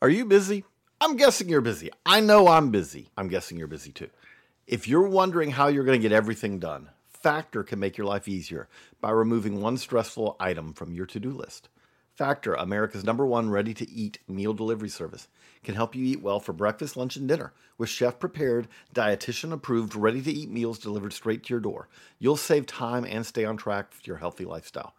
Are you busy? I'm guessing you're busy. I know I'm busy. I'm guessing you're busy too. If you're wondering how you're going to get everything done, Factor can make your life easier by removing one stressful item from your to-do list. Factor, America's #1 ready-to-eat meal delivery service, can help you eat well for breakfast, lunch, and dinner with chef-prepared, dietitian-approved, ready-to-eat meals delivered straight to your door. You'll save time and stay on track with your healthy lifestyle.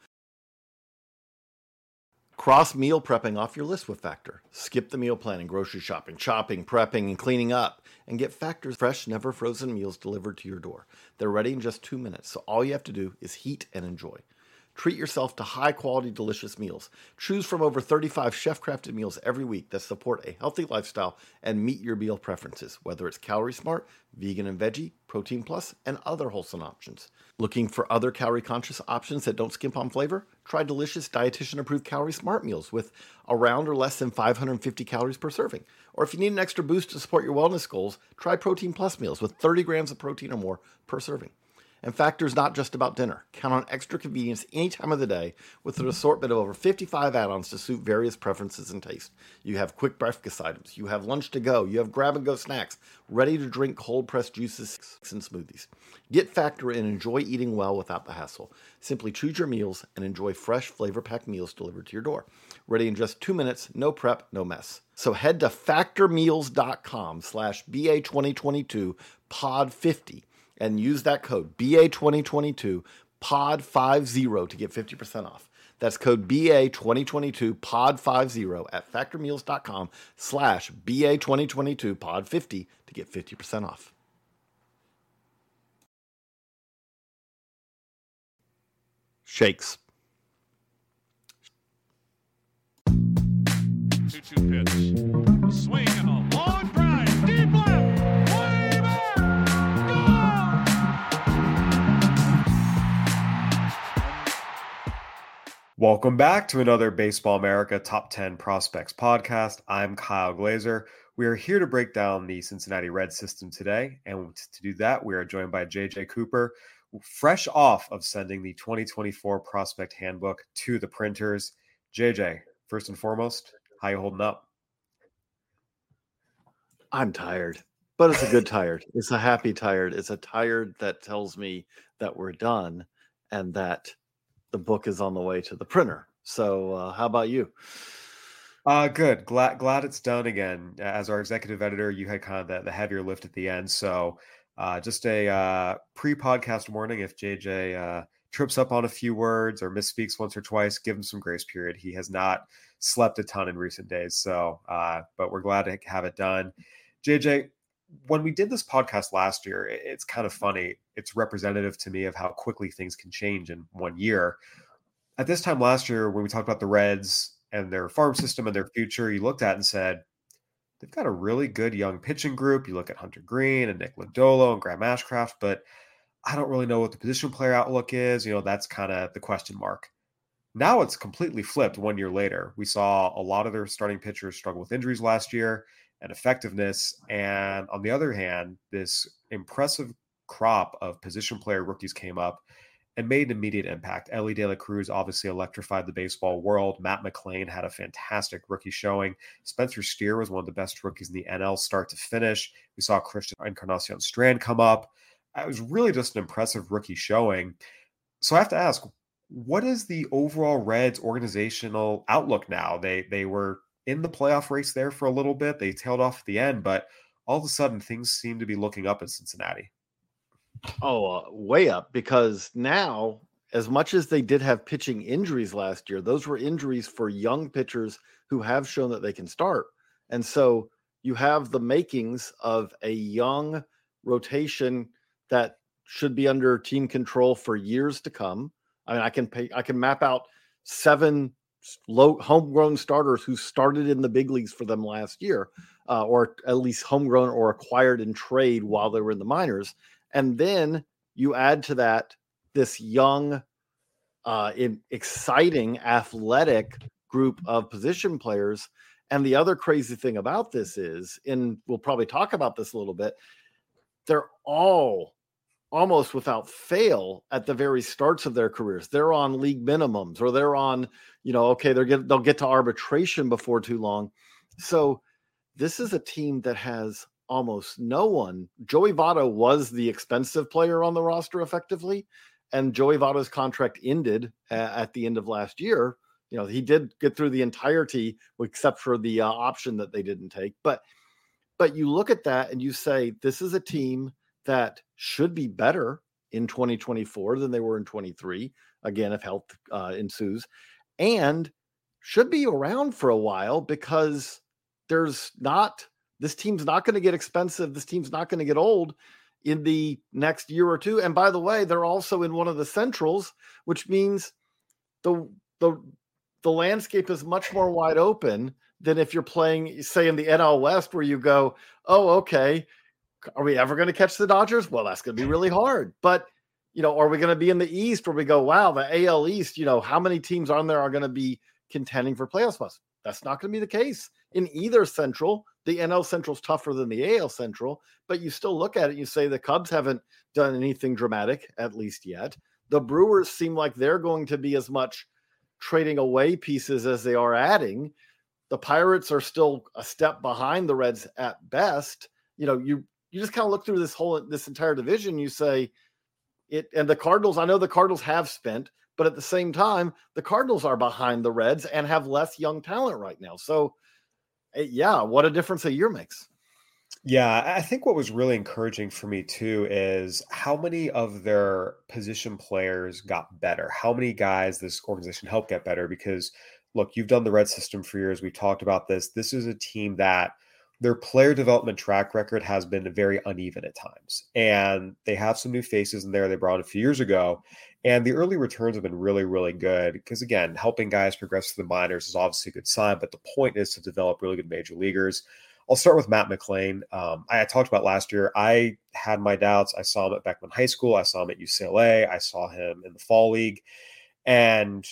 Cross meal prepping off your list with Factor. Skip the meal planning, grocery shopping, chopping, prepping, and cleaning up, and get Factor's fresh, never frozen meals delivered to your door. They're ready in just 2 minutes, so all you have to do is heat and enjoy. Treat yourself to high-quality, delicious meals. Choose from over 35 chef-crafted meals every week that support a healthy lifestyle and meet your meal preferences, whether it's Calorie Smart, vegan and veggie, Protein Plus, and other wholesome options. Looking for other calorie-conscious options that don't skimp on flavor? Try delicious, dietitian-approved Calorie Smart meals with around or less than 550 calories per serving. Or if you need an extra boost to support your wellness goals, try Protein Plus meals with 30 grams of protein or more per serving. And Factor's not just about dinner. Count on extra convenience any time of the day with an assortment of over 55 add-ons to suit various preferences and tastes. You have quick breakfast items, you have lunch to go, you have grab-and-go snacks, ready-to-drink cold-pressed juices and smoothies. Get Factor and enjoy eating well without the hassle. Simply choose your meals and enjoy fresh, flavor-packed meals delivered to your door. Ready in just 2 minutes, no prep, no mess. So head to factormeals.com/BA2022POD50 and use that code BA2022POD50 to get 50% off. That's code BA2022POD50 at factormeals.com/BA2022POD50 to get 50% off. Shakes. 2-2 pitch. Swing and a long drive. Deep left. Way back. Welcome back to another Baseball America Top 10 Prospects podcast. I'm Kyle Glazer. We are here to break down the Cincinnati Reds system today. And to do that, we are joined by JJ Cooper, fresh off of sending the 2024 Prospect Handbook to the printers. JJ, first and foremost, how you holding up? I'm tired, but it's a good tired. It's a happy tired. It's a tired that tells me that we're done and that the book is on the way to the printer. So how about you? Good. Glad it's done again. As our executive editor, you had kind of the heavier lift at the end. So just a pre-podcast warning. If JJ trips up on a few words or misspeaks once or twice, give him some grace period. He has not slept a ton in recent days. So, but we're glad to have it done. JJ, when we did this podcast last year, it's kind of funny. It's representative to me of how quickly things can change in 1 year. At this time last year, when we talked about the Reds and their farm system and their future, you looked at and said, they've got a really good young pitching group. You look at Hunter Green and Nick Lodolo and Graham Ashcraft, but I don't really know what the position player outlook is. That's kind of the question mark. Now it's completely flipped 1 year later. We saw a lot of their starting pitchers struggle with injuries last year and effectiveness. And on the other hand, this impressive crop of position player rookies came up and made an immediate impact. Elly De La Cruz obviously electrified the baseball world. Matt McLain had a fantastic rookie showing. Spencer Steer was one of the best rookies in the NL start to finish. We saw Christian Encarnacion Strand come up. It was really just an impressive rookie showing. So I have to ask, what is the overall Reds organizational outlook now? They were in the playoff race there for a little bit. They tailed off at the end, but all of a sudden things seem to be looking up in Cincinnati. Way up, because now, as much as they did have pitching injuries last year, those were injuries for young pitchers who have shown that they can start. And so you have the makings of a young rotation that should be under team control for years to come. I mean, I can map out 7 low homegrown starters who started in the big leagues for them last year, or at least homegrown or acquired in trade while they were in the minors. And then you add to that this young, exciting, athletic group of position players. And the other crazy thing about this is, and we'll probably talk about this a little bit, they're all almost without fail at the very starts of their careers. They're on league minimums, or they're on, they'll get to arbitration before too long. So this is a team that has almost no one. Joey Votto was the expensive player on the roster effectively, and Joey Votto's contract ended at the end of last year. You know, he did get through the entirety except for the option that they didn't take. But you look at that and you say, this is a team that should be better in 2024 than they were in 23. Again, if health ensues, and should be around for a while because this team's not going to get expensive. This team's not going to get old in the next year or two. And by the way, they're also in one of the centrals, which means the landscape is much more wide open than if you're playing, say, in the NL West, where you go, oh, okay, are we ever going to catch the Dodgers? Well, that's going to be really hard. But, you know, are we going to be in the East where we go, wow, the AL East, you know, how many teams on there are going to be contending for playoff spots? That's not going to be the case in either central. The NL Central is tougher than the AL Central, but you still look at it and you say the Cubs haven't done anything dramatic, at least yet. The Brewers seem like they're going to be as much trading away pieces as they are adding. The Pirates are still a step behind the Reds at best. You know, you just kind of look through this entire division, you say it, and the Cardinals, I know the Cardinals have spent, but at the same time, the Cardinals are behind the Reds and have less young talent right now. So yeah, what a difference a year makes. Yeah, I think what was really encouraging for me too is how many of their position players got better. How many guys this organization helped get better? Because look, you've done the Red system for years. We talked about this. This is a team that their player development track record has been very uneven at times. And they have some new faces in there they brought a few years ago. And the early returns have been really, really good. Because again, helping guys progress to the minors is obviously a good sign. But the point is to develop really good major leaguers. I'll start with Matt McLain. I talked about last year. I had my doubts. I saw him at Beckman High School. I saw him at UCLA. I saw him in the fall league. And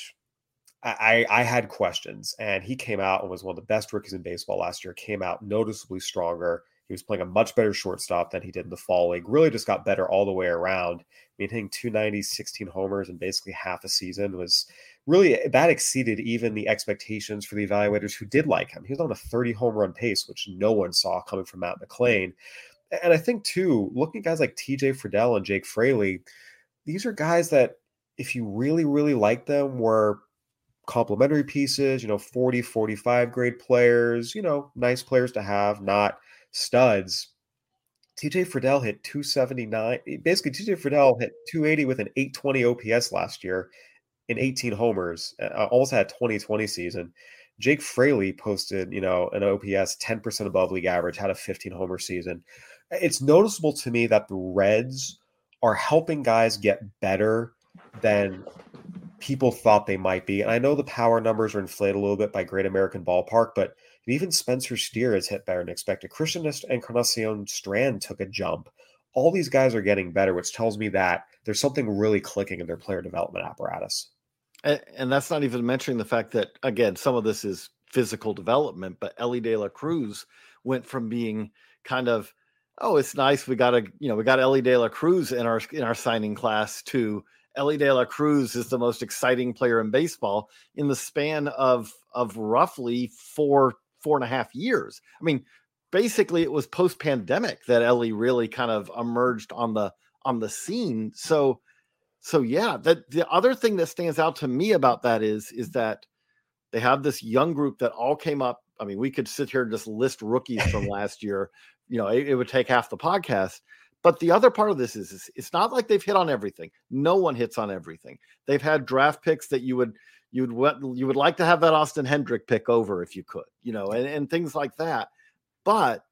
I had questions, and he came out and was one of the best rookies in baseball last year, came out noticeably stronger. He was playing a much better shortstop than he did in the fall league, really just got better all the way around. I mean, hitting 290, 16 homers in basically half a season was really, that exceeded even the expectations for the evaluators who did like him. He was on a 30 home run pace, which no one saw coming from Matt McLain. And I think too, looking at guys like TJ Friedl and Jake Fraley, these are guys that if you really, really like them, were complementary pieces, 40, 45 grade players, nice players to have, not studs. TJ Friedl hit 279. Basically, TJ Friedl hit 280 with an 820 OPS last year in 18 homers, almost had a 2020 season. Jake Fraley posted, an OPS 10% above league average, had a 15 homer season. It's noticeable to me that the Reds are helping guys get better than people thought they might be. And I know the power numbers are inflated a little bit by Great American Ballpark, but even Spencer Steer has hit better than expected. Christian Encarnacion Strand took a jump. All these guys are getting better, which tells me that there's something really clicking in their player development apparatus. And that's not even mentioning the fact that, again, some of this is physical development, but Elly De La Cruz went from being kind of, oh, it's nice, we got Elly De La Cruz in our signing class, to Elly De La Cruz is the most exciting player in baseball in the span of roughly 4.5 years. I mean, basically it was post-pandemic that Elly really kind of emerged on the scene. So yeah, that the other thing that stands out to me about that is that they have this young group that all came up. I mean, we could sit here and just list rookies from last year. It would take half the podcast. But the other part of this is it's not like they've hit on everything. No one hits on everything. They've had draft picks that you would like to have that Austin Hendrick pick over if you could, and things like that. But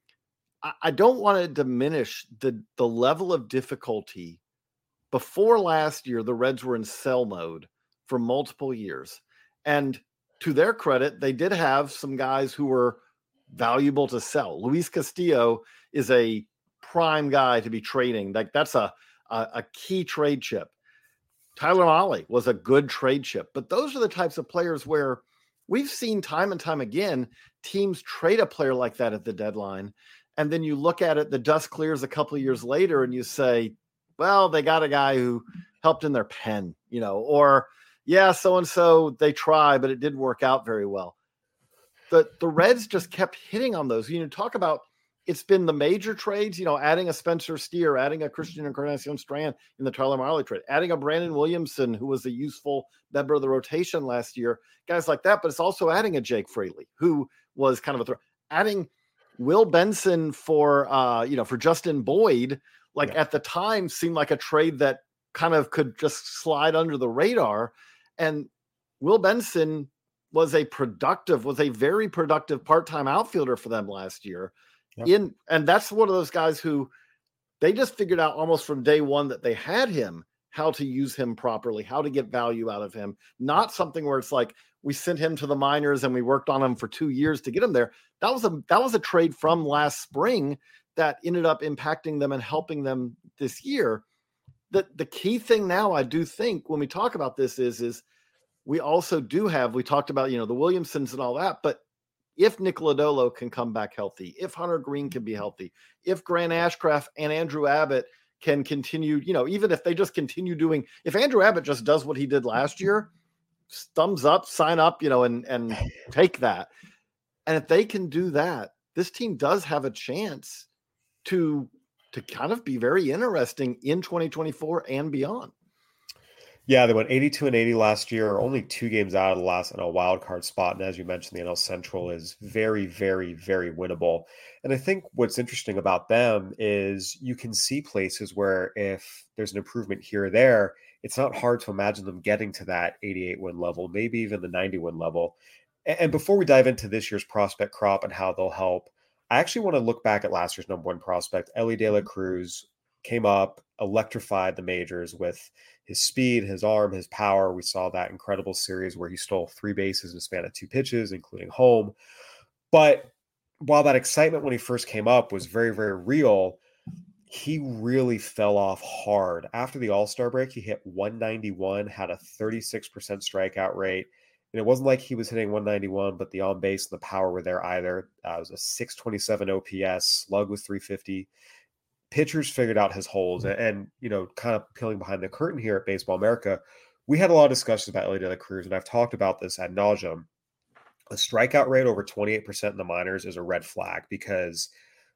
I don't want to diminish the level of difficulty. Before last year, the Reds were in sell mode for multiple years. And to their credit, they did have some guys who were valuable to sell. Luis Castillo is a prime guy to be trading. Like, that's a key trade chip. Tyler Mahle was a good trade chip. But those are the types of players where we've seen time and time again, teams trade a player like that at the deadline. And then you look at it, the dust clears a couple of years later, and you say, well, they got a guy who helped in their pen, or yeah, so-and-so, they try, but it didn't work out very well. the Reds just kept hitting on those. Talk about, it's been the major trades, adding a Spencer Steer, adding a Christian Encarnacion Strand in the Tyler Mahle trade, adding a Brandon Williamson, who was a useful member of the rotation last year, guys like that. But it's also adding a Jake Fraley, who was kind of adding Will Benson for Justin Boyd, at the time seemed like a trade that kind of could just slide under the radar. And Will Benson was a very productive part-time outfielder for them last year. Yep. And that's one of those guys who they just figured out almost from day one that they had him, how to use him properly, how to get value out of him. Not something where it's like we sent him to the minors and we worked on him for 2 years to get him there. That was a trade from last spring that ended up impacting them and helping them this year. The key thing now, I do think, when we talk about this is we also do have, we talked about, the Williamsons and all that, but if Nick Lodolo can come back healthy, if Hunter Green can be healthy, if Grant Ashcraft and Andrew Abbott can continue, even if they just continue doing, if Andrew Abbott just does what he did last year, thumbs up, sign up, and take that. And if they can do that, this team does have a chance to kind of be very interesting in 2024 and beyond. Yeah, they went 82-80 last year, only 2 games out of the last in a wild card spot. And as you mentioned, the NL Central is very, very, very winnable. And I think what's interesting about them is you can see places where if there's an improvement here or there, it's not hard to imagine them getting to that 88 win level, maybe even the 90 win level. And before we dive into this year's prospect crop and how they'll help, I actually want to look back at last year's number 1 prospect. Elly De La Cruz came up, electrified the majors with his speed, his arm, his power. We saw that incredible series where he stole 3 bases in a span of 2 pitches, including home. But while that excitement when he first came up was very, very real, he really fell off hard. After the All-Star break, he hit 191, had a 36% strikeout rate. And it wasn't like he was hitting 191, but the on base and the power were there either. It was a 627 OPS, slug was 350. Pitchers figured out his holes, and kind of peeling behind the curtain here at Baseball America, we had a lot of discussions about Elly De La Cruz, and I've talked about this ad nauseum. A strikeout rate over 28% in the minors is a red flag, because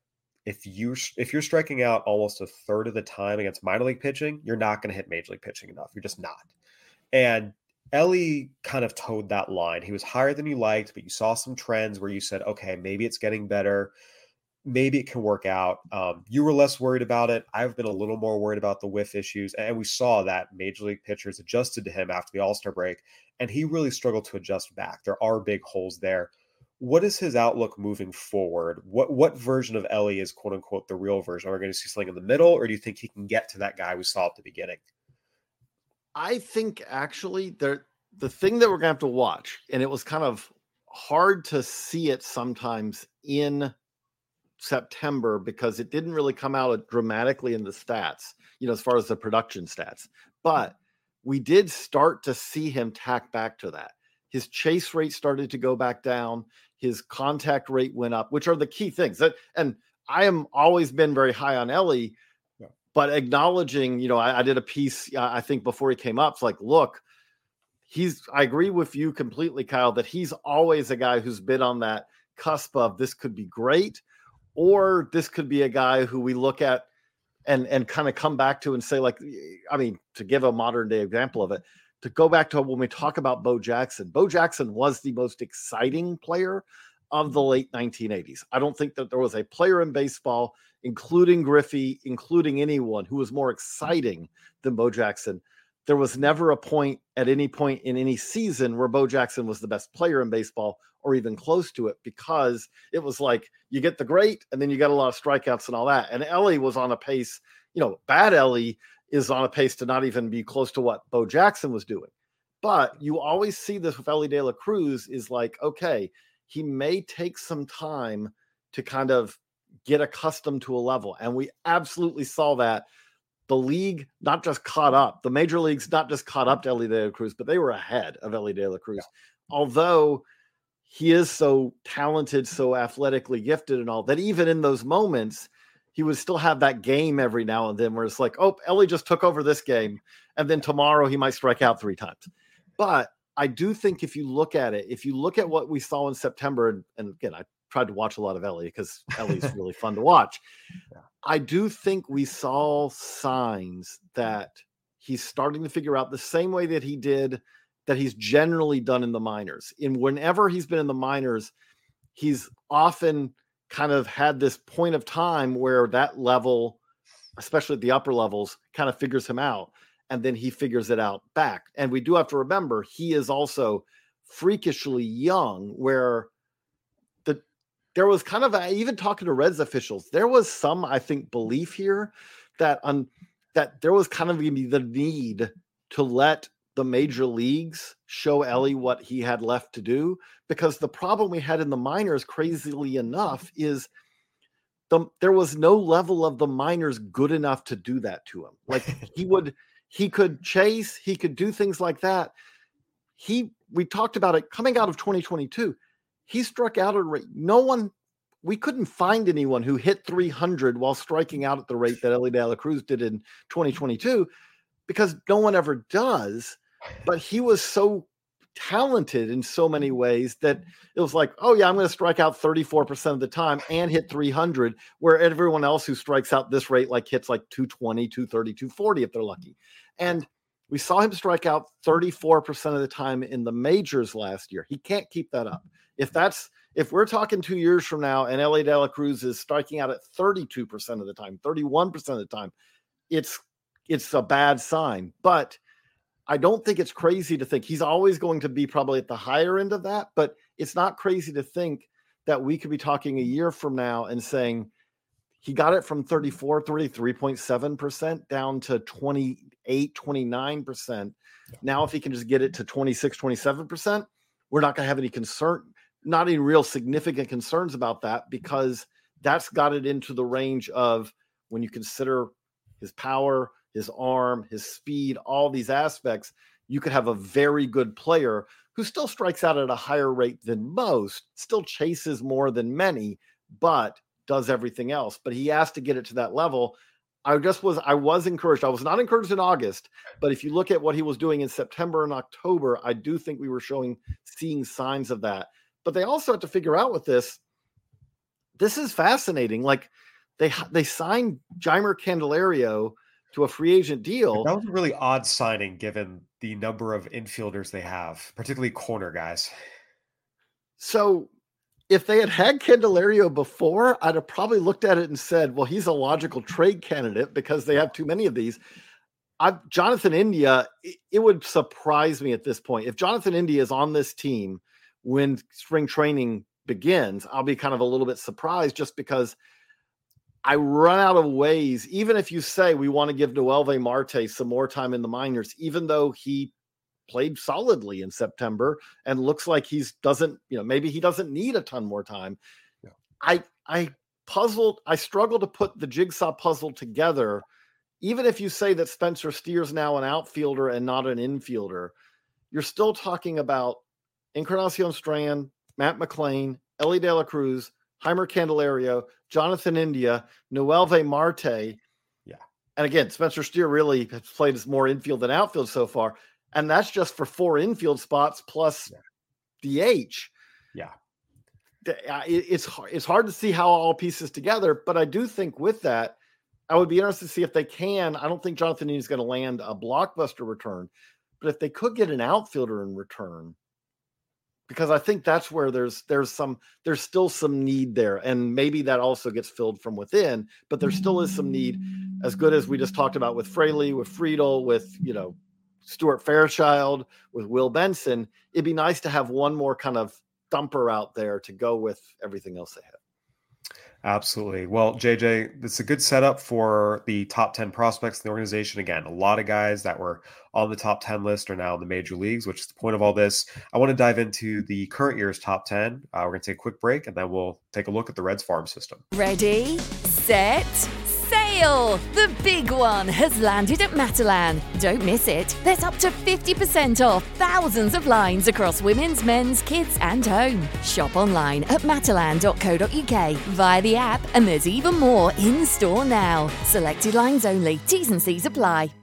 if you're striking out almost a third of the time against minor league pitching, you're not going to hit major league pitching enough. You're just not. And Elly kind of towed that line. He was higher than you liked, but you saw some trends where you said, okay, maybe it's getting better. Maybe it can work out. You were less worried about it. I've been a little more worried about the whiff issues. And we saw that major league pitchers adjusted to him after the All-Star break, and he really struggled to adjust back. There are big holes there. What is his outlook moving forward? What version of Elly is, quote unquote, the real version? Are we going to see something in the middle, or do you think he can get to that guy we saw at the beginning? I think actually the thing that we're going to have to watch, and it was kind of hard to see it sometimes in September because it didn't really come out dramatically in the stats, as far as the production stats, but we did start to see him tack back to that. His chase rate started to go back down. His contact rate went up, which are the key things and I am always been very high on Elly, but acknowledging, I did a piece, I think before he came up, it's like, look, I agree with you completely, Kyle, that he's always a guy who's been on that cusp of this could be great, or this could be a guy who we look at and kind of come back to and say, like, I mean, to give a modern day example of it, to go back to when we talk about Bo Jackson was the most exciting player of the late 1980s. I don't think that there was a player in baseball, including Griffey, including anyone, who was more exciting than Bo Jackson. There was never a point at any point in any season where Bo Jackson was the best player in baseball or even close to it, because it was like you get the great and then you got a lot of strikeouts and all that. And Elly was on a pace, bad Elly is on a pace to not even be close to what Bo Jackson was doing. But you always see this with Elly De La Cruz is like, okay, he may take some time to kind of get accustomed to a level. And we absolutely saw that. The league not just caught up, the major leagues not just caught up to Elly De La Cruz, but they were ahead of Elly De La Cruz. Yeah. Although he is so talented, so athletically gifted and all, that even in those moments, he would still have that game every now and then where it's like, oh, Elly just took over this game, and then tomorrow he might strike out 3 times. But I do think if you look at what we saw in September, and again, I tried to watch a lot of Elly because Ellie's really fun to watch. Yeah. I do think we saw signs that he's starting to figure out the same way that he's generally done in the minors. Whenever he's been in the minors, he's often kind of had this point of time where that level, especially at the upper levels, kind of figures him out. And then he figures it out back. And we do have to remember, he is also freakishly young, where there was kind of, even talking to Reds officials, there was some, I think, belief here that there was kind of going to be the need to let the major leagues show Elly what he had left to do. Because the problem we had in the minors, crazily enough, is there was no level of the minors good enough to do that to him. Like he could chase, he could do things like that. We talked about it coming out of 2022. He struck out at a rate. We couldn't find anyone who hit 300 while striking out at the rate that Elly De La Cruz did in 2022, because no one ever does. But he was so talented in so many ways that it was like, oh yeah, I'm going to strike out 34% of the time and hit 300, where everyone else who strikes out this rate like hits like 220, 230, 240 if they're lucky. And we saw him strike out 34% of the time in the majors last year. He can't keep that up. If we're talking 2 years from now and Elly De La Cruz is striking out at 32% of the time, 31% of the time, it's a bad sign. But I don't think it's crazy to think he's always going to be probably at the higher end of that, but it's not crazy to think that we could be talking a year from now and saying he got it from 33.7% down to 28, 29%. Now, if he can just get it to 26, 27%, we're not going to have any concern, not any real significant concerns about that, because that's got it into the range of, when you consider his power, his arm, his speed, all these aspects, you could have a very good player who still strikes out at a higher rate than most, still chases more than many, but does everything else. But he has to get it to that level. I was encouraged. I was not encouraged in August, but if you look at what he was doing in September and October, I do think we were seeing signs of that. But they also have to figure out with this is fascinating. Like they signed Jeimer Candelario to a free agent deal. That was a really odd signing given the number of infielders they have, particularly corner guys. So if they had Candelario before, I'd have probably looked at it and said, well, he's a logical trade candidate because they have too many of these. Jonathan India, it would surprise me at this point. If Jonathan India is on this team when spring training begins, I'll be kind of a little bit surprised, just because I run out of ways. Even if you say we want to give Noelvi Marte some more time in the minors, even though he played solidly in September and looks like maybe he doesn't need a ton more time. Yeah. I struggle to put the jigsaw puzzle together. Even if you say that Spencer Steer's now an outfielder and not an infielder, you're still talking about Encarnacion Strand, Matt McLain, Elly De La Cruz, Jeimer Candelario, Jonathan India, Noelvi Marte. Yeah. And again, Spencer Steer really has played as more infield than outfield so far. And that's just for 4 infield spots plus DH. Yeah. It's hard to see how all pieces together, but I do think with that, I would be interested to see if they can. I don't think Jonathan India is going to land a blockbuster return, but if they could get an outfielder in return, because I think that's where there's still some need there. And maybe that also gets filled from within, but there still is some need, as good as we just talked about with Fraley, with Friedel, with, Stuart Fairchild, with Will Benson. It'd be nice to have one more kind of thumper out there to go with everything else they have. Absolutely. Well, JJ, it's a good setup for the top 10 prospects in the organization. Again, a lot of guys that were on the top 10 list are now in the major leagues, which is the point of all this. I want to dive into the current year's top 10. We're going to take a quick break, and then we'll take a look at the Reds farm system. Ready, set, sail! The big one has landed at Matalan. Don't miss it. There's up to 50% off thousands of lines across women's, men's, kids and home. Shop online at matalan.co.uk via the app, and there's even more in store now. Selected lines only. T's and C's apply.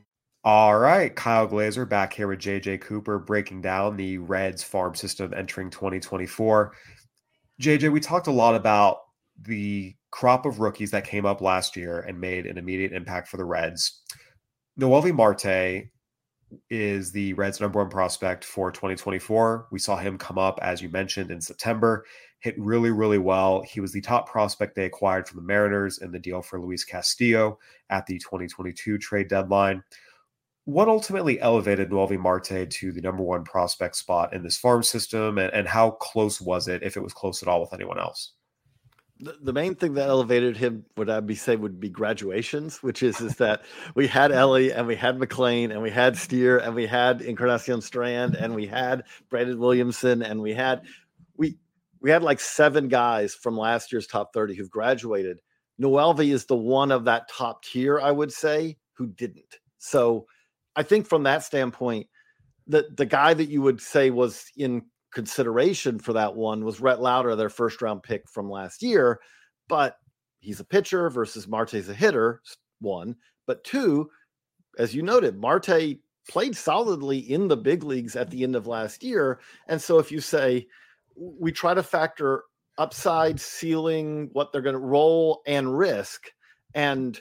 All right, Kyle Glazer back here with JJ Cooper breaking down the Reds farm system entering 2024. JJ, we talked a lot about the crop of rookies that came up last year and made an immediate impact for the Reds. Noelvi Marte is the Reds' number one prospect for 2024. We saw him come up, as you mentioned, in September, hit really, really well. He was the top prospect they acquired from the Mariners in the deal for Luis Castillo at the 2022 trade deadline. What ultimately elevated Noelvi Marte to the number one prospect spot in this farm system, and how close was it, if it was close at all, with anyone else? The main thing that elevated him, would be graduations, which is that we had Ellie and we had McLean and we had Steer and we had Encarnacion Strand and we had Brandon Williamson and we had like 7 guys from last year's top 30 who've graduated. Noelvi is the one of that top tier, I would say, who didn't. So I think from that standpoint, the guy that you would say was in consideration for that one was Rhett Lauder, their first round pick from last year, but he's a pitcher versus Marte's a hitter, one. But two, as you noted, Marte played solidly in the big leagues at the end of last year. And so if you say we try to factor upside, ceiling, what they're going to roll and risk, and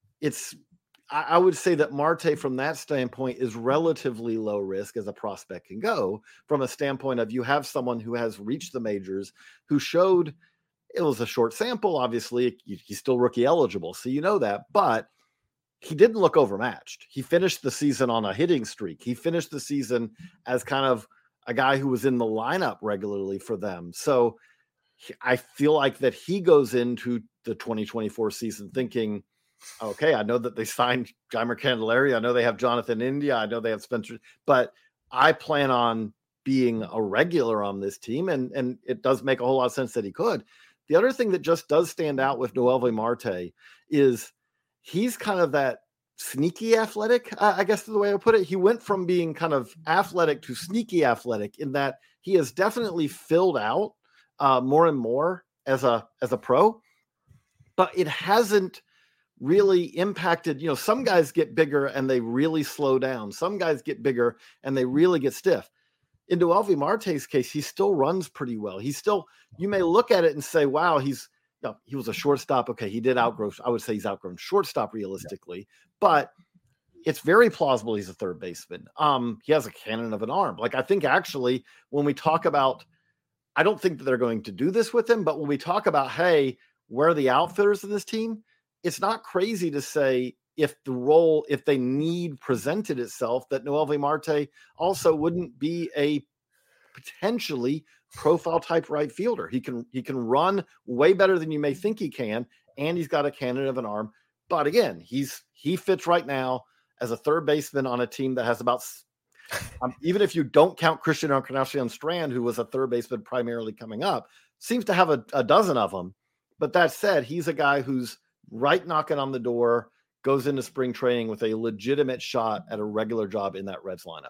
I would say that Marte from that standpoint is relatively low risk as a prospect can go, from a standpoint of you have someone who has reached the majors, who showed, it was a short sample, obviously he's still rookie eligible. So you know that, but he didn't look overmatched. He finished the season on a hitting streak. He finished the season as kind of a guy who was in the lineup regularly for them. So I feel like that he goes into the 2024 season thinking, okay, I know that they signed Jeimer Candelaria. I know they have Jonathan India. I know they have Spencer, but I plan on being a regular on this team. And it does make a whole lot of sense that he could. The other thing that just does stand out with Noelvi Marte is he's kind of that sneaky athletic, I guess is the way I put it. He went from being kind of athletic to sneaky athletic, in that he has definitely filled out more and more as a pro, but it hasn't really impacted. Some guys get bigger and they really slow down. Some guys get bigger and they really get stiff. In Noelvi Marte's case, he still runs pretty well. You may look at it and say, wow, he was a shortstop. Okay, he did outgrow. I would say he's outgrown shortstop realistically, but it's very plausible he's a third baseman. He has a cannon of an arm. Like, I think actually when we talk about, I don't think that they're going to do this with him, but when we talk about, hey, where are the outfitters in this team? It's not crazy to say if they need presented itself, that Noelvi Marte also wouldn't be a potentially profile type right fielder. He can run way better than you may think he can, and he's got a cannon of an arm. But again, he fits right now as a third baseman on a team that has about even if you don't count Christian Encarnacion Strand, who was a third baseman primarily coming up, seems to have a dozen of them. But that said, he's a guy who's right knocking on the door, goes into spring training with a legitimate shot at a regular job in that Reds lineup.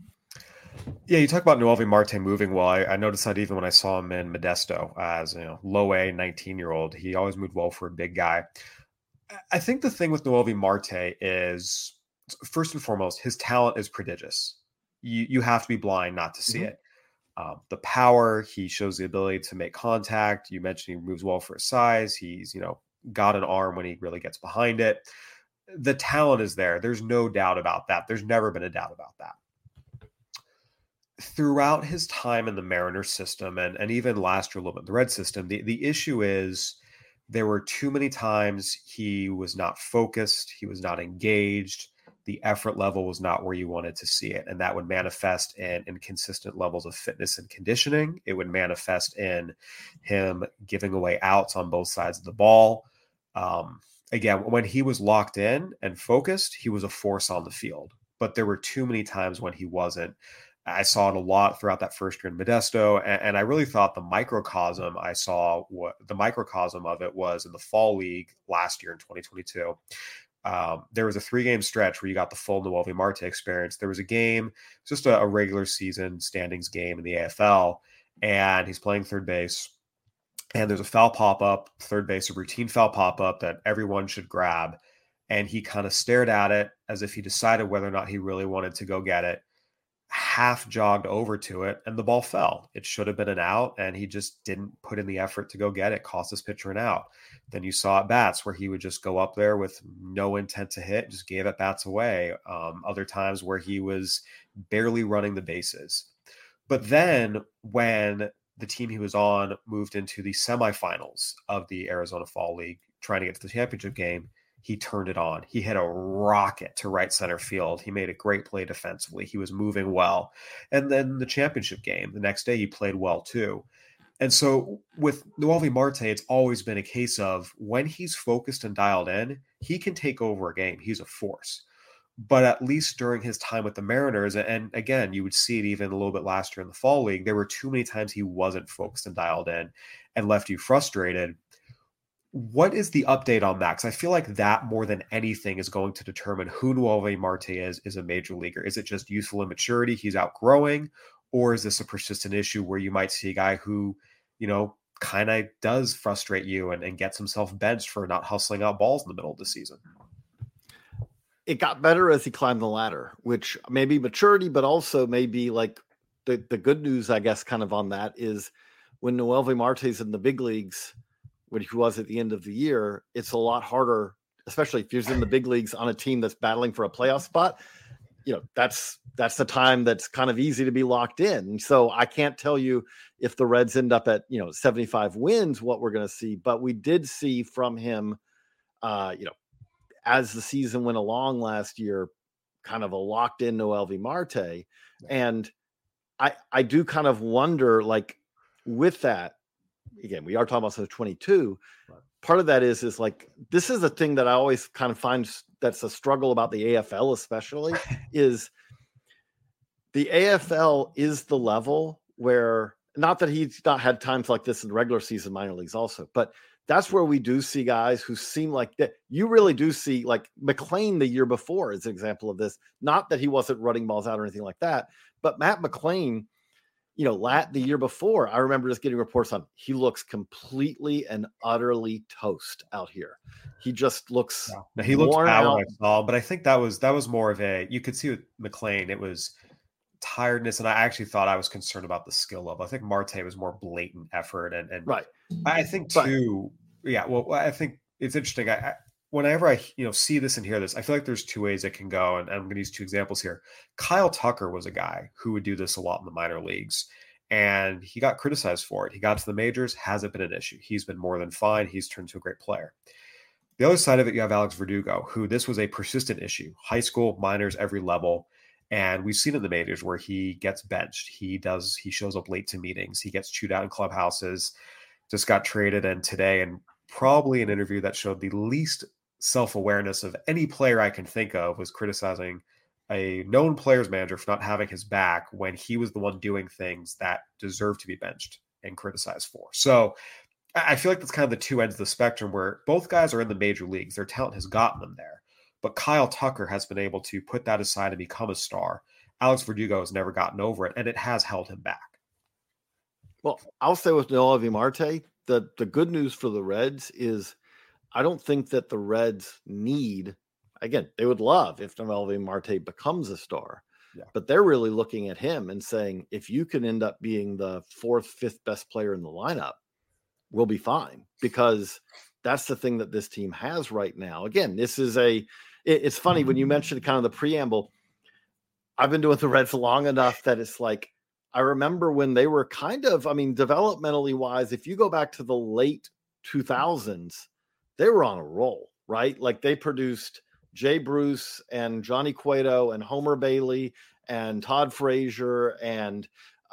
Yeah, you talk about Noelvi Marte moving well. I noticed that even when I saw him in Modesto as low A 19-year-old, he always moved well for a big guy. I think the thing with Noelvi Marte is, first and foremost, his talent is prodigious. You have to be blind not to see it. The power, he shows the ability to make contact. You mentioned he moves well for his size. He's, got an arm when he really gets behind it. The talent is there. There's no doubt about that. There's never been a doubt about that. Throughout his time in the Mariners system and even last year a little bit in the Red system, the issue is there were too many times he was not focused. He was not engaged. The effort level was not where you wanted to see it. And that would manifest in inconsistent levels of fitness and conditioning. It would manifest in him giving away outs on both sides of the ball. Again, when he was locked in and focused, he was a force on the field. But there were too many times when he wasn't. I saw it a lot throughout that first year in Modesto, and I really thought the microcosm of it was in the fall league last year in 2022. There was a 3-game stretch where you got the full Noelvi Marte experience. There was a game, just a regular season standings game in the AFL, and he's playing third base. And there's a foul pop-up, third base, a routine foul pop-up that everyone should grab. and he kind of stared at it as if he decided whether or not he really wanted to go get it, half jogged over to it, and the ball fell. It should have been an out, and he just didn't put in the effort to go get it, cost his pitcher an out. Then you saw at bats where he would just go up there with no intent to hit, just gave at bats away. Other times where he was barely running the bases. But then when the team he was on moved into the semifinals of the Arizona Fall League, trying to get to the championship game, he turned it on. He hit a rocket to right center field. He made a great play defensively. He was moving well. And then the championship game, the next day, he played well too. And so with Noelvi Marte, it's always been a case of when he's focused and dialed in, he can take over a game. He's a force. But at least during his time with the Mariners, and again, you would see it even a little bit last year in the Fall League, there were too many times he wasn't focused and dialed in and left you frustrated. What is the update on that? Because I feel like that more than anything is going to determine who Noelvi Marte is a major leaguer. Is it just youthful immaturity he's outgrowing, or is this a persistent issue where you might see a guy who, kind of does frustrate you and gets himself benched for not hustling out balls in the middle of the season? It got better as he climbed the ladder, which may be maturity, but also maybe like the good news, I guess, kind of on that is when Noelvi Marte's in the big leagues, when he was at the end of the year, it's a lot harder, especially if he's in the big leagues on a team that's battling for a playoff spot. That's the time that's kind of easy to be locked in. So I can't tell you if the Reds end up at, 75 wins, what we're going to see, but we did see from him, as the season went along last year, kind of a locked in Noelvi Marte. And I do kind of wonder, like with that, again, we are talking about 22. Right. Part of that is like, this is a thing that I always kind of find that's a struggle about the AFL, especially is the AFL is the level where, not that he's not had times like this in the regular season minor leagues also, but that's where we do see guys who seem like that. You really do see, like McLean the year before is an example of this. Not that he wasn't running balls out or anything like that, but Matt McLean, the year before, I remember just getting reports on he looks completely and utterly toast out here. He just looks he looks bad when I saw, but I think that was more of you could see with McLean, it was tiredness, and I actually thought I was concerned about the skill level. I think Marte was more blatant effort, and right. I think too. Yeah, well, I think it's interesting. Whenever I see this and hear this, I feel like there's two ways it can go, and I'm going to use two examples here. Kyle Tucker was a guy who would do this a lot in the minor leagues, and he got criticized for it. He got to the majors, hasn't been an issue. He's been more than fine. He's turned to a great player. The other side of it, you have Alex Verdugo, who this was a persistent issue. High school, minors, every level. And we've seen in the majors where he gets benched. He shows up late to meetings. He gets chewed out in clubhouses, just got traded. And today, and probably an interview that showed the least self-awareness of any player I can think of, was criticizing a known players manager for not having his back when he was the one doing things that deserved to be benched and criticized for. So I feel like that's kind of the two ends of the spectrum where both guys are in the major leagues. Their talent has gotten them there. But Kyle Tucker has been able to put that aside and become a star. Alex Verdugo has never gotten over it, and it has held him back. Well, I'll say with Noelvi Marte, the good news for the Reds is I don't think that the Reds need, again, they would love if Noelvi Marte becomes a star. Yeah. But they're really looking at him and saying, if you can end up being the fourth, fifth best player in the lineup, we'll be fine, because that's the thing that this team has right now. Again, this is it's funny when you mentioned kind of the preamble. I've been doing the Reds long enough that it's like, I remember when they were kind of, developmentally wise, if you go back to the late 2000s, they were on a roll, right? Like they produced Jay Bruce and Johnny Cueto and Homer Bailey and Todd Frazier and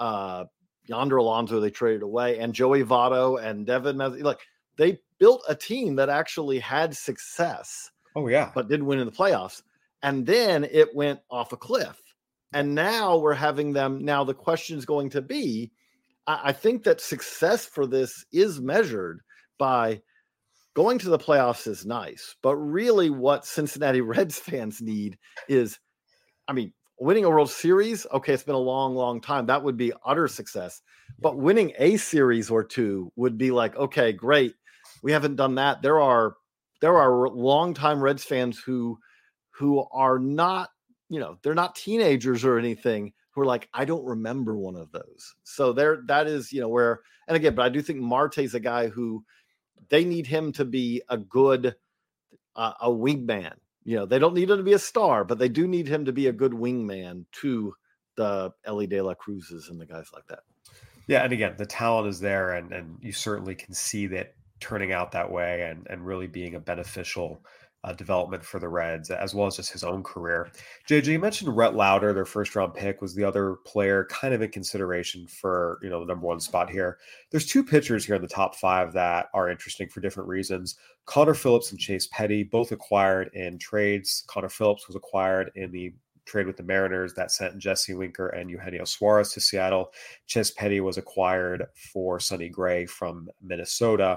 Yonder Alonso they traded away, and Joey Votto and Devin. Like they built a team that actually had success. Oh yeah, but didn't win in the playoffs. And then it went off a cliff. And now we're having them. Now the question is going to be, I think that success for this is measured by going to the playoffs is nice, but really what Cincinnati Reds fans need is, winning a World Series. Okay. It's been a long, long time. That would be utter success, but winning a series or two would be like, okay, great. We haven't done that. There are there are longtime Reds fans who are not, they're not teenagers or anything, who are like, I don't remember one of those. So that is, where, and again, but I do think Marte's a guy who they need him to be a good, a wingman. They don't need him to be a star, but they do need him to be a good wingman to the Elly De La Cruzes and the guys like that. Yeah. And again, the talent is there, and you certainly can see that turning out that way and really being a beneficial development for the Reds, as well as just his own career. JJ, you mentioned Rhett Lauder, their first round pick, was the other player kind of in consideration for, the number one spot here. There's two pitchers here in the top 5 that are interesting for different reasons. Connor Phillips and Chase Petty, both acquired in trades. Connor Phillips was acquired in the trade with the Mariners that sent Jesse Winker and Eugenio Suarez to Seattle. Chase Petty was acquired for Sonny Gray from Minnesota.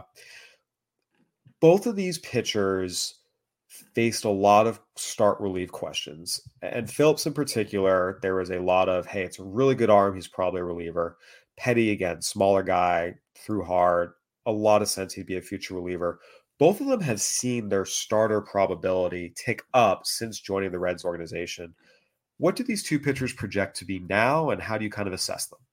Both of these pitchers faced a lot of start relief questions. And Phillips in particular, there was a lot of, hey, it's a really good arm, he's probably a reliever. Petty, again, smaller guy, threw hard, a lot of sense he'd be a future reliever. Both of them have seen their starter probability tick up since joining the Reds organization. What do these two pitchers project to be now, and how do you kind of assess them?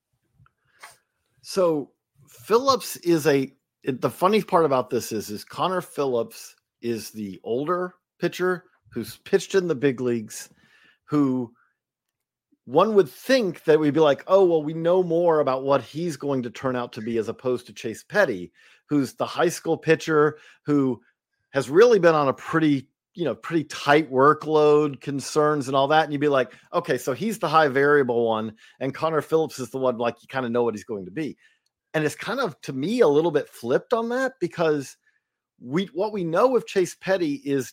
So Phillips is the funny part about this is Connor Phillips is the older pitcher who's pitched in the big leagues, who one would think that we'd be like, oh, well, we know more about what he's going to turn out to be, as opposed to Chase Petty, who's the high school pitcher who has really been on a pretty tight workload, concerns and all that. And you'd be like, okay, so he's the high variable one, and Connor Phillips is the one, like, you kind of know what he's going to be. And it's kind of, to me, a little bit flipped on that, because what we know with Chase Petty is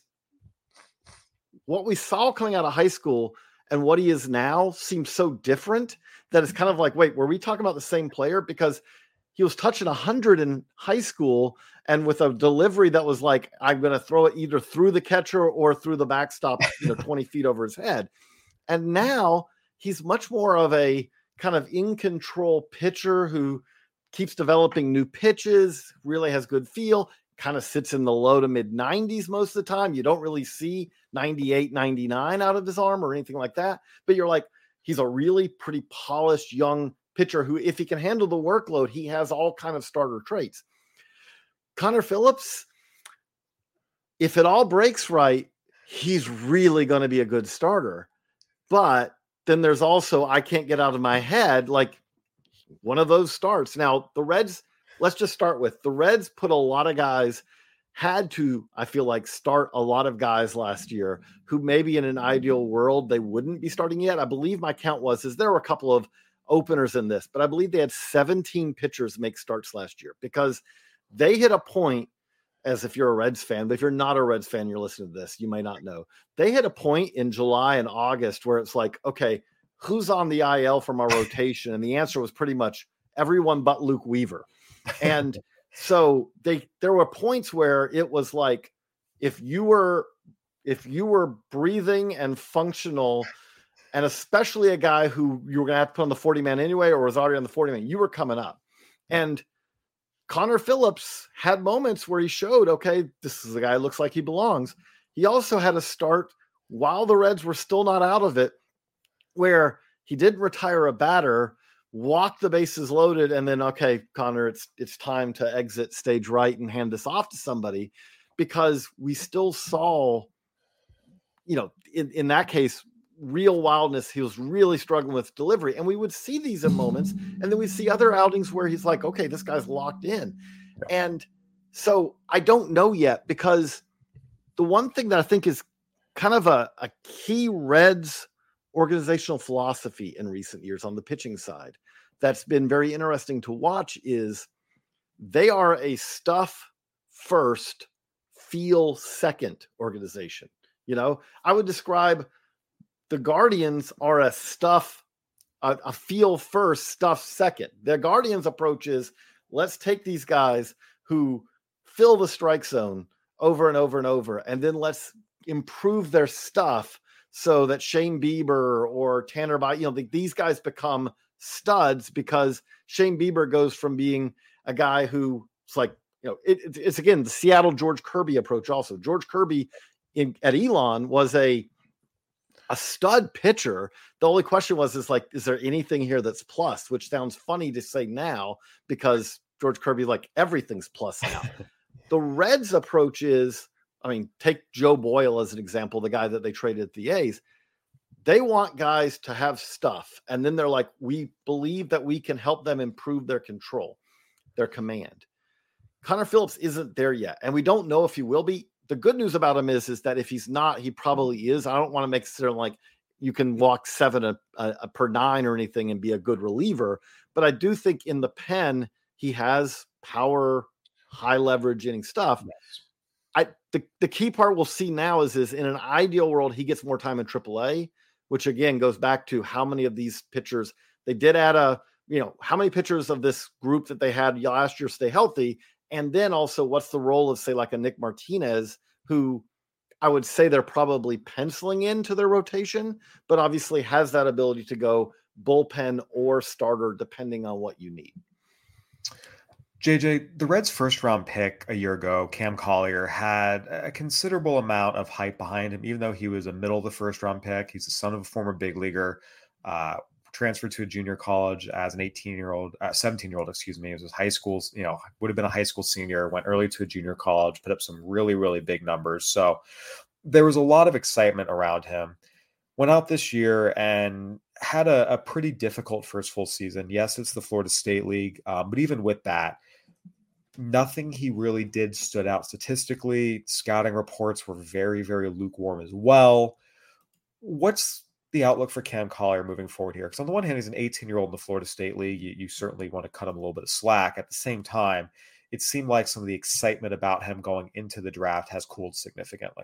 what we saw coming out of high school and what he is now seems so different that it's kind of like, wait, were we talking about the same player? Because he was touching 100 in high school, and with a delivery that was like, I'm going to throw it either through the catcher or through the backstop, 20 feet over his head. And now he's much more of a kind of in control pitcher who keeps developing new pitches, really has good feel, kind of sits in the low to mid 90s most of the time. You don't really see 98, 99 out of his arm or anything like that, but you're like, he's a really pretty polished young pitcher who, if he can handle the workload, he has all kind of starter traits. Connor Phillips, if it all breaks right, he's really going to be a good starter. But then there's also, I can't get out of my head, like, one of those starts. Now, the Reds, let's just start with the Reds put a lot of guys, had to, I feel like, start a lot of guys last year who maybe in an ideal world they wouldn't be starting yet. I believe my count is there were a couple of openers in this, but I believe they had 17 pitchers make starts last year, because they hit a point, as if you're a Reds fan, but if you're not a Reds fan, you're listening to this, you may not know. They hit a point in July and August where it's like, okay, who's on the IL from our rotation? And the answer was pretty much everyone but Luke Weaver. And so there were points where it was like, if you were breathing and functional, and especially a guy who you were going to have to put on the 40-man anyway, or was already on the 40-man, you were coming up. And Connor Phillips had moments where he showed, okay, this is a guy who looks like he belongs. He also had a start while the Reds were still not out of it, where he did retire a batter, walk the bases loaded, and then, okay, Connor, it's time to exit stage right and hand this off to somebody, because we still saw, in that case, real wildness. He was really struggling with delivery, and we would see these in moments, and then we see other outings where he's like, okay, this guy's locked in. And so I don't know yet, because the one thing that I think is kind of a key Reds organizational philosophy in recent years on the pitching side that's been very interesting to watch is they are a stuff first, feel second organization. I would describe the Guardians are a feel first, stuff second. The Guardians' approach is, let's take these guys who fill the strike zone over and over and over, and then let's improve their stuff so that Shane Bieber or Tanner these guys become studs, because Shane Bieber goes from being a guy who's like it's again the Seattle George Kirby approach. Also, George Kirby at Elon was a stud pitcher. The only question was, is there anything here that's plus? Which sounds funny to say now because George Kirby, like, everything's plus now. The Reds' approach is, take Joe Boyle as an example, the guy that they traded at the A's. They want guys to have stuff, and then they're like, we believe that we can help them improve their control, their command. Connor Phillips isn't there yet, and we don't know if he will be. The good news about him is that if he's not, he probably is. I don't want to make it like you can walk 7 per 9 or anything and be a good reliever, but I do think in the pen he has power, high leverage inning stuff. Yes. The key part we'll see now is in an ideal world he gets more time in AAA, which again goes back to how many of these pitchers they did add how many pitchers of this group that they had last year stay healthy. And then also what's the role of, say, like a Nick Martinez, who I would say they're probably penciling into their rotation, but obviously has that ability to go bullpen or starter depending on what you need. JJ, the Reds' first-round pick a year ago, Cam Collier, had a considerable amount of hype behind him, even though he was a middle of the first-round pick. He's the son of a former big leaguer, transferred to a junior college as an 17-year-old, It was his high school, would have been a high school senior, went early to a junior college, put up some really, really big numbers. So there was a lot of excitement around him. Went out this year and had a pretty difficult first full season. Yes, it's the Florida State League, but even with that, nothing he really did stood out statistically. Scouting reports were very, very lukewarm as well. What's the outlook for Cam Collier moving forward here? Because on the one hand, he's an 18-year-old in the Florida State League. You certainly want to cut him a little bit of slack. At the same time, it seemed like some of the excitement about him going into the draft has cooled significantly.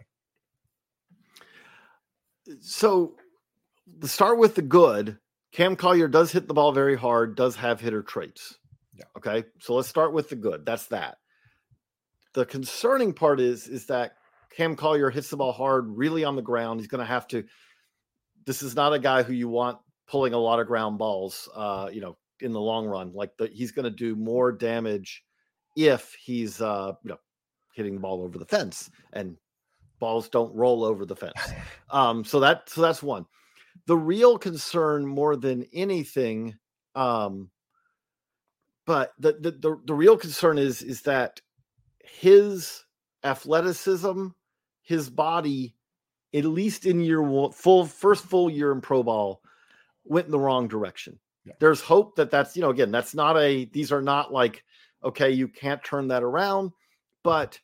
So to start with the good, Cam Collier does hit the ball very hard, does have hitter traits. Yeah. Okay. So let's start with the good. That's that. The concerning part is that Cam Collier hits the ball hard, really on the ground. He's going to have to, this is not a guy who you want pulling a lot of ground balls, in the long run. He's going to do more damage if he's, hitting the ball over the fence, and balls don't roll over the fence. So that's one. The real concern more than anything, but the real concern is that his athleticism, his body, at least in first full year in pro ball, went in the wrong direction. Yeah. There's hope that's, again, these are not like, okay, you can't turn that around, but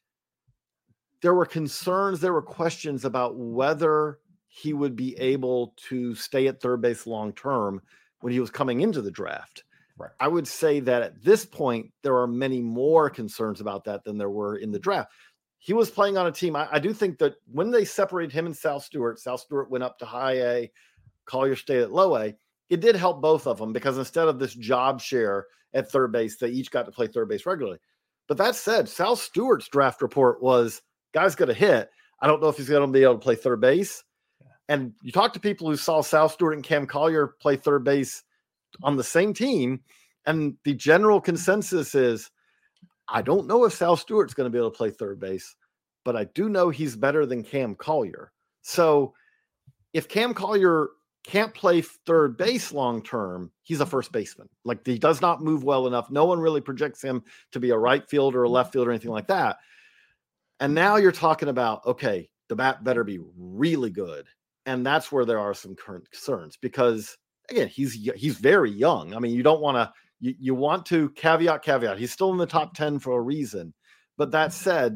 there were concerns, there were questions about whether he would be able to stay at third base long-term when he was coming into the draft. Right. I would say that at this point, there are many more concerns about that than there were in the draft. He was playing on a team. I do think that when they separated him and Sal Stewart went up to high A, Collier stayed at low A. It did help both of them because instead of this job share at third base, they each got to play third base regularly. But that said, Sal Stewart's draft report was, guy's going to hit. I don't know if he's going to be able to play third base. And you talk to people who saw Sal Stewart and Cam Collier play third base on the same team, and the general consensus is, I don't know if Sal Stewart's going to be able to play third base, but I do know he's better than Cam Collier. So if Cam Collier can't play third base long-term, he's a first baseman. He does not move well enough. No one really projects him to be a right fielder or a left fielder or anything like that. And now you're talking about, okay, the bat better be really good. And that's where there are some current concerns because, again, he's very young. I mean, you don't want to, you want to caveat. He's still in the top 10 for a reason. But that said,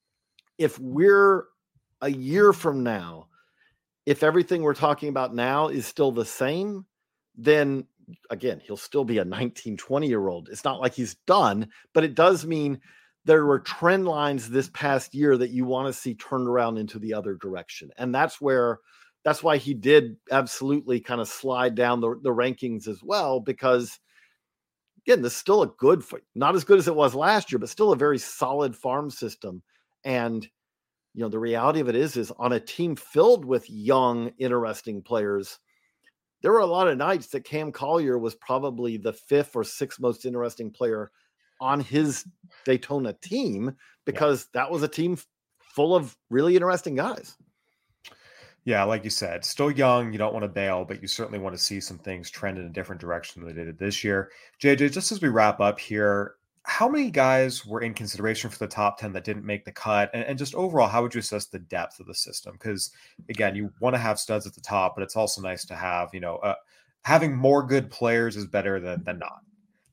if we're a year from now, if everything we're talking about now is still the same, then again, he'll still be a 19, 20-year-old. It's not like he's done, but it does mean there were trend lines this past year that you want to see turned around into the other direction. And that's why he did absolutely kind of slide down the rankings as well, because again, this is still a good, not as good as it was last year, but still a very solid farm system. And, the reality of it is on a team filled with young, interesting players, there were a lot of nights that Cam Collier was probably the 5th or 6th most interesting player on his Daytona team because that was a team full of really interesting guys. Yeah, like you said, still young. You don't want to bail, but you certainly want to see some things trend in a different direction than they did this year. JJ, just as we wrap up here, how many guys were in consideration for the top 10 that didn't make the cut? And just overall, how would you assess the depth of the system? Because, again, you want to have studs at the top, but it's also nice to have, having more good players is better than not.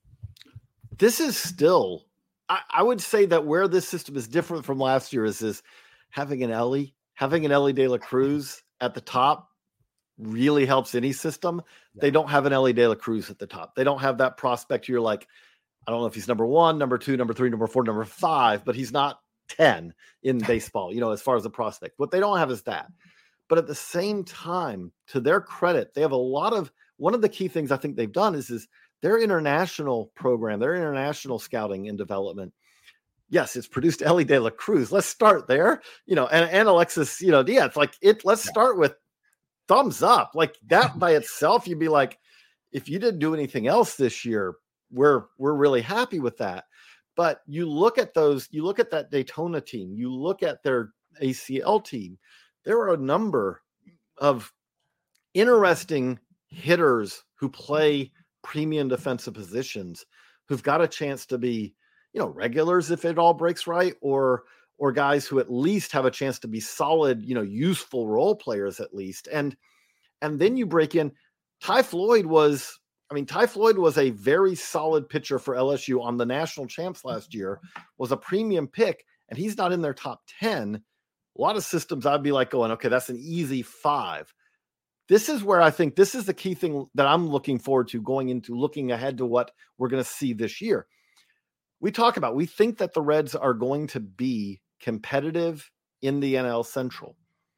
This is still, I would say that where this system is different from last year is having an Ellie De La Cruz at the top really helps any system. Yeah. They don't have an Ellie De La Cruz at the top. They don't have that prospect. You're like, I don't know if he's number 1, number 2, number 3, number 4, number 5, but he's not 10 in baseball, as far as a prospect. What they don't have is that. But at the same time, to their credit, they have one of the key things I think they've done is their international program, their international scouting and development. Yes, it's produced Ellie De La Cruz. Let's start there, and Alexis, Diaz. Let's start with thumbs up. Like that by itself, you'd be like, if you didn't do anything else this year, we're really happy with that. But you look at that Daytona team, you look at their ACL team, there are a number of interesting hitters who play premium defensive positions who've got a chance to be, regulars if it all breaks right, or guys who at least have a chance to be solid, useful role players at least. And then you break in Ty Floyd was a very solid pitcher for LSU on the national champs last year, was a premium pick, and he's not in their top 10. A lot of systems I'd be like going, okay, that's an easy 5. This is where I think this is the key thing that I'm looking forward to going into looking ahead to what we're going to see this year. We think that the Reds are going to be competitive in the NL Central.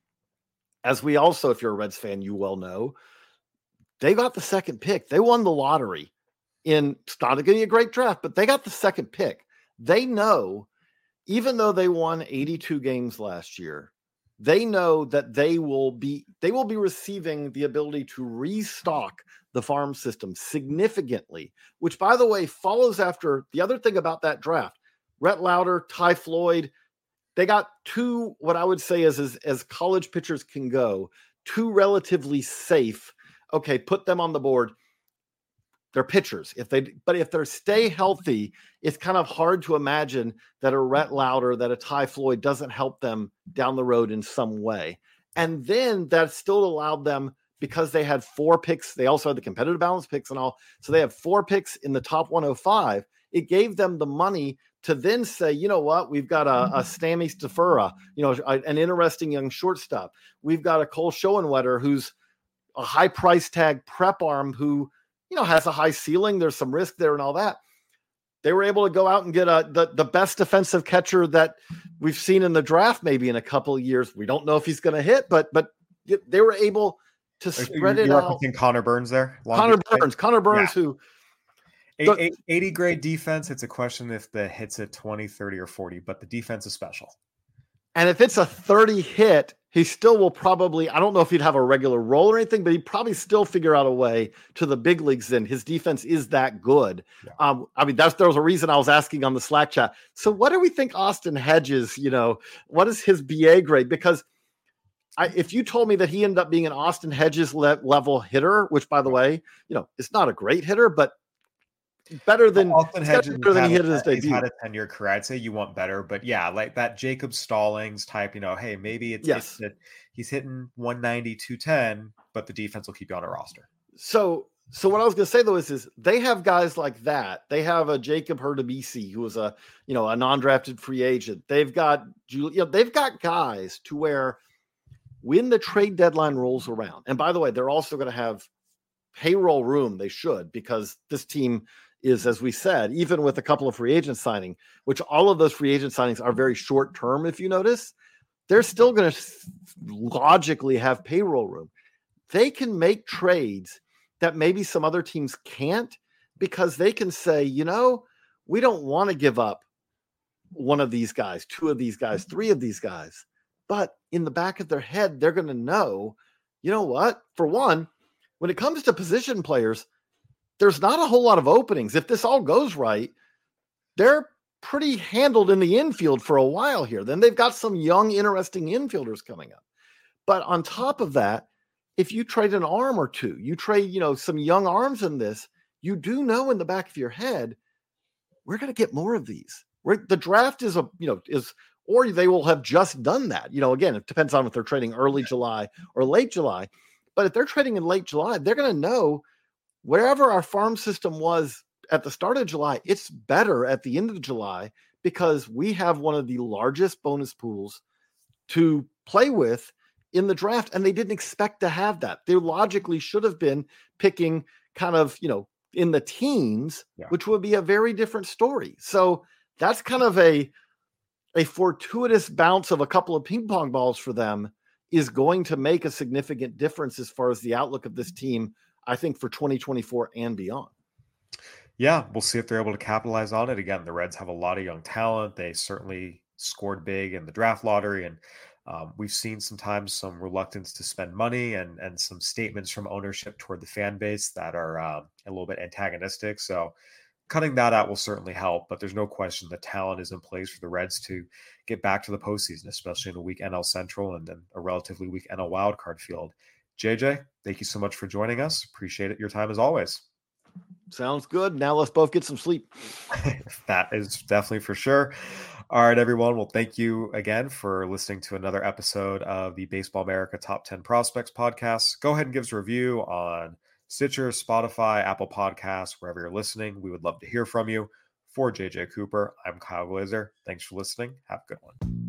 As we also, if you're a Reds fan, you well know, they got the second pick. They won the lottery it's not going to be a great draft, but they got the second pick. They know, even though they won 82 games last year, they know that they will be receiving the ability to restock the farm system significantly, which, by the way, follows after the other thing about that draft. Rhett Lauder, Ty Floyd, they got two, what I would say is as college pitchers can go, two relatively safe. Okay, put them on the board. They're pitchers. If they stay healthy, it's kind of hard to imagine that a Rhett Lauder, that a Ty Floyd doesn't help them down the road in some way. And then that still allowed them, because they had 4 picks. They also had the competitive balance picks and all. So they have 4 picks in the top 105. It gave them the money to then say, you know what, we've got a Sammy Stafura, an interesting young shortstop. We've got a Cole Schoenwetter, who's a high price tag prep arm who, has a high ceiling. There's some risk there and all that. They were able to go out and get the best defensive catcher that we've seen in the draft, maybe in a couple of years. We don't know if he's going to hit, but they were able to spread it out. Connor Burns there? Connor Burns, yeah. Who 80 grade defense. It's a question if the hit's at 20, 30, or 40, but the defense is special. And if it's a 30 hit, he still will probably, I don't know if he'd have a regular role or anything, but he'd probably still figure out a way to the big leagues. Then his defense is that good. Yeah. There was a reason I was asking on the Slack chat. So what do we think Austin Hedges, what is his BA grade? Because if you told me that he ended up being an Austin Hedges level hitter, which, by the way, it's not a great hitter, but better than Austin Hedges. He hit his debut. He's had a 10-year career. I'd say you want better, but yeah, like that Jacob Stallings type. Hey, maybe it's that he's hitting 190, 210, but the defense will keep you on a roster. So what I was going to say though is they have guys like that. They have a Jacob Herdebisi, who was a non-drafted free agent. They've got they've got guys to where, when the trade deadline rolls around, and by the way, they're also going to have payroll room. They should, because this team is, as we said, even with a couple of free agent signing, which all of those free agent signings are very short term. If you notice, they're still going to logically have payroll room. They can make trades that maybe some other teams can't, because they can say, we don't want to give up one of these guys, 2 of these guys, 3 of these guys. But in the back of their head, they're going to know, what? For one, when it comes to position players, there's not a whole lot of openings. If this all goes right, they're pretty handled in the infield for a while here. Then they've got some young, interesting infielders coming up. But on top of that, if you trade an arm or two, you trade, some young arms in this, you do know in the back of your head, we're going to get more of these. The draft is or they will have just done that. Again, it depends on if they're trading early July or late July. But if they're trading in late July, they're going to know wherever our farm system was at the start of July, it's better at the end of July because we have one of the largest bonus pools to play with in the draft. And they didn't expect to have that. They logically should have been picking kind of, in the teens, which would be a very different story. So that's kind of a fortuitous bounce of a couple of ping pong balls for them is going to make a significant difference as far as the outlook of this team, I think, for 2024 and beyond. Yeah, we'll see if they're able to capitalize on it. Again, the Reds have a lot of young talent. They certainly scored big in the draft lottery, and we've seen sometimes some reluctance to spend money and some statements from ownership toward the fan base that are a little bit antagonistic. So cutting that out will certainly help, but there's no question the talent is in place for the Reds to get back to the postseason, especially in a weak NL Central and then a relatively weak NL wildcard field. JJ, thank you so much for joining us. Appreciate it. Your time as always. Sounds good. Now let's both get some sleep. That is definitely for sure. All right, everyone. Well, thank you again for listening to another episode of the Baseball America Top 10 Prospects podcast. Go ahead and give us a review on Stitcher, Spotify, Apple Podcasts, wherever you're listening. We would love to hear from you. For JJ Cooper, I'm Kyle Glazer. Thanks for listening. Have a good one.